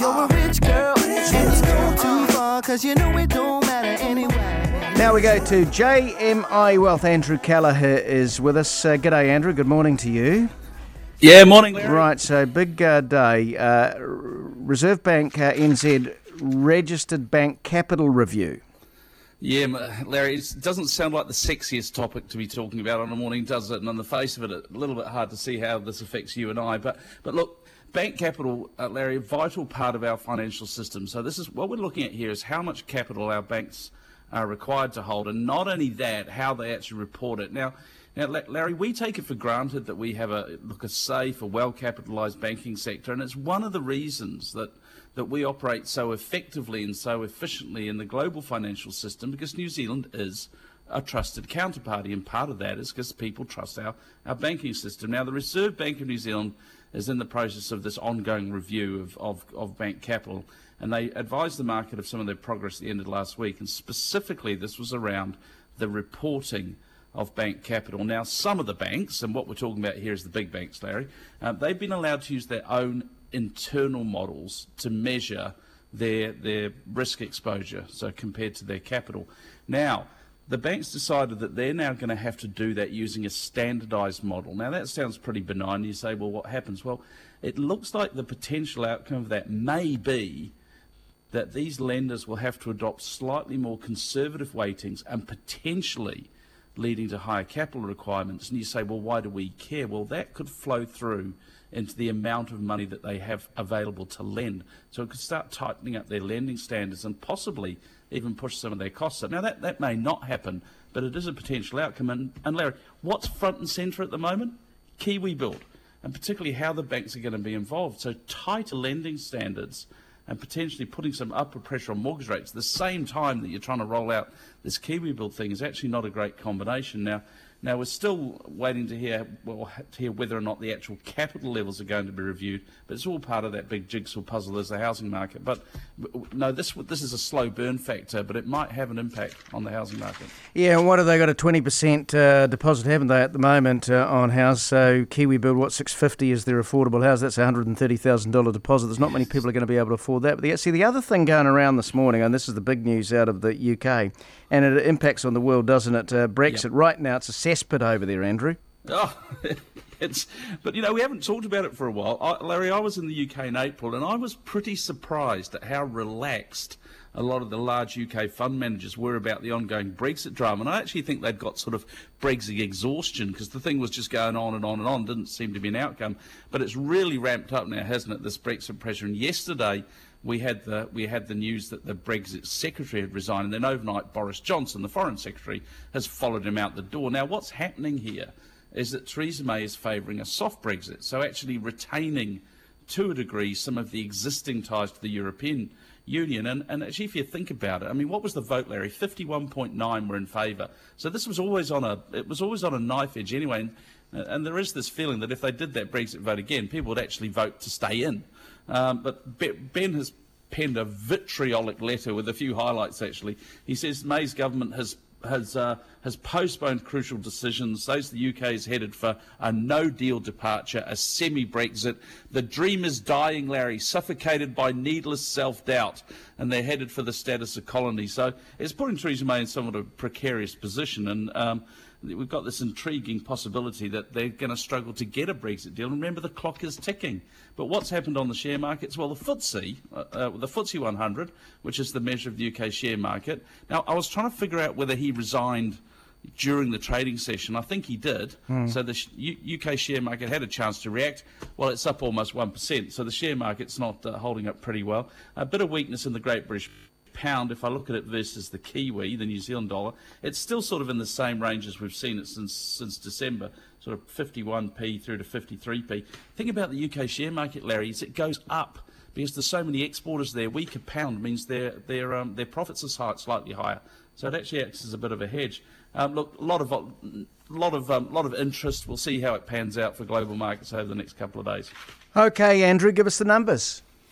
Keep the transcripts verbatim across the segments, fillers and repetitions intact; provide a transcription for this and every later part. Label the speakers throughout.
Speaker 1: You're a rich girl, and you go too far, cause you know it don't matter anyway.
Speaker 2: Now we go to J M I Wealth. Andrew Callagher is with us. Uh, g'day, Andrew. Good morning to you.
Speaker 3: Yeah, morning, Larry.
Speaker 2: Right, so big uh, day. Uh, Reserve Bank uh, N Z registered bank capital review.
Speaker 3: Yeah, Larry, it doesn't sound like the sexiest topic to be talking about on a morning, does it? And on the face of it, a little bit hard to see how this affects you and I. But, but look, bank capital, uh, Larry, a vital part of our financial system. So this is what we're looking at here is how much capital our banks are required to hold, and not only that, how they actually report it. Now, now, Larry, we take it for granted that we have a look a safe, a well-capitalised banking sector, and it's one of the reasons that that we operate so effectively and so efficiently in the global financial system, because New Zealand is a trusted counterparty, and part of that is because people trust our, our banking system. Now, the Reserve Bank of New Zealand is in the process of this ongoing review of, of, of bank capital, and they advised the market of some of their progress at the end of last week, and specifically this was around the reporting of bank capital. Now, some of the banks, and what we're talking about here is the big banks, Larry, uh, they've been allowed to use their own internal models to measure their their risk exposure, so compared to their capital. Now, the banks decided that they're now going to have to do that using a standardised model. Now, that sounds pretty benign. You say, well, what happens? Well, it looks like the potential outcome of that may be that these lenders will have to adopt slightly more conservative weightings and potentially leading to higher capital requirements. And you say, well, why do we care? Well, that could flow through into the amount of money that they have available to lend. So it could start tightening up their lending standards and possibly even push some of their costs up. Now, that, that may not happen, but it is a potential outcome. And, and Larry, what's front and centre at the moment? Kiwi Build, and particularly how the banks are going to be involved. So tighter lending standards and potentially putting some upward pressure on mortgage rates at the same time that you're trying to roll out this Kiwi Build thing is actually not a great combination. Now, now we're still waiting to hear well, to hear whether or not the actual capital levels are going to be reviewed, but it's all part of that big jigsaw puzzle as the housing market. But no, this this is a slow burn factor, but it might have an impact on the housing market.
Speaker 2: Yeah, and what have they got a twenty percent uh, deposit, haven't they, at the moment uh, on house? So Kiwi Build, what, six hundred fifty is their affordable house? That's a one hundred thirty thousand dollars deposit. There's not many people are going to be able to afford that. But the, see, the other thing going around this morning, and this is the big news out of the U K, and it impacts on the world, doesn't it? Uh, Brexit. Yep. Right now, it's a cesspit over there, Andrew.
Speaker 3: Oh, it's, but you know, we haven't talked about it for a while. I, Larry, I was in the U K in April, and I was pretty surprised at how relaxed a lot of the large U K fund managers were about the ongoing Brexit drama. And I actually think they'd got sort of Brexit exhaustion, because the thing was just going on and on and on, didn't seem to be an outcome. But it's really ramped up now, hasn't it, this Brexit pressure? And yesterday we had the we had the news that the Brexit secretary had resigned, and then overnight Boris Johnson, the foreign secretary, has followed him out the door. Now, what's happening here is that Theresa May is favouring a soft Brexit, so actually retaining, to a degree, some of the existing ties to the European Union. And, and actually, if you think about it, I mean, what was the vote, Larry? fifty-one point nine were in favour. So this was always on a it was always on a knife edge anyway. And, and there is this feeling that if they did that Brexit vote again, people would actually vote to stay in. Um, but Ben has penned a vitriolic letter with a few highlights, actually. He says May's government has has uh, has postponed crucial decisions, says the U K is headed for a no-deal departure, a semi-Brexit. The dream is dying, Larry, suffocated by needless self-doubt, and they're headed for the status of colony. So it's putting Theresa May in somewhat of a precarious position, and um, we've got this intriguing possibility that they're going to struggle to get a Brexit deal. And remember, the clock is ticking. But what's happened on the share markets? Well, the F T S E, uh, uh, the F T S E one hundred, which is the measure of the U K share market. Now, I was trying to figure out whether he resigned during the trading session. I think he did. Mm. So the U- UK share market had a chance to react. Well, it's up almost one percent. So the share market's not uh, holding up pretty well. A bit of weakness in the Great British Pound, if I look at it versus the Kiwi, the New Zealand dollar, it's still sort of in the same range as we've seen it since since December, sort of fifty-one p through to fifty-three p. The thing about the U K share market, Larry, is it goes up because there's so many exporters there. Weaker pound means their their um, their profits are slightly higher, so it actually acts as a bit of a hedge. Um, look, a lot of a lot of um, lot of interest. We'll see how it pans out for global markets over the next couple of days.
Speaker 2: Okay, Andrew, give us the numbers.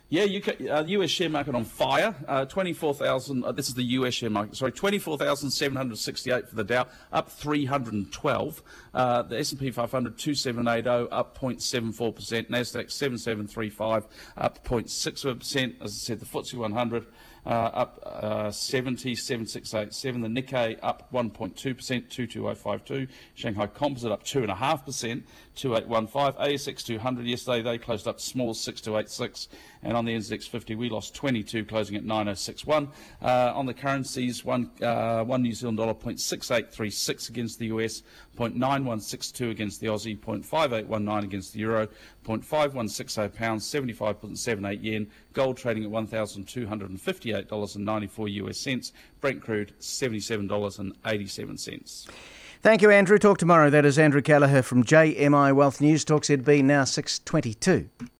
Speaker 3: Yeah, U K, uh, U S share market on fire. Uh, twenty-four thousand. Uh, this is the U S share market. Sorry, twenty-four thousand seven hundred sixty-eight for the Dow, up three hundred twelve. Uh, the S and P five hundred two seven eight zero, up zero point seven four percent. Nasdaq seven seven three five, up zero point six percent. As I said, the F T S E one hundred. Uh, up uh, seventy, seven six eight seven. The Nikkei up one point two percent, two two zero five two. Shanghai Composite up two point five percent, two eight one five. A S X two hundred yesterday, they closed up small, six two eight six. And on the N Z X fifty, we lost twenty-two, closing at nine oh six one. Uh, on the currencies, one, uh, one New Zealand dollar, zero point six eight three six against the U S, zero point nine one six two against the Aussie, zero point five eight one nine against the Euro, zero point five one six zero pounds, seventy-five point seven eight yen. Gold trading at one thousand two hundred fifty-eight dollars and ninety-four U S cents. Brent crude, seventy-seven dollars and eighty-seven cents.
Speaker 2: Thank you, Andrew. Talk tomorrow. That is Andrew Callagher from J M I Wealth News. Talk Z B now six twenty-two.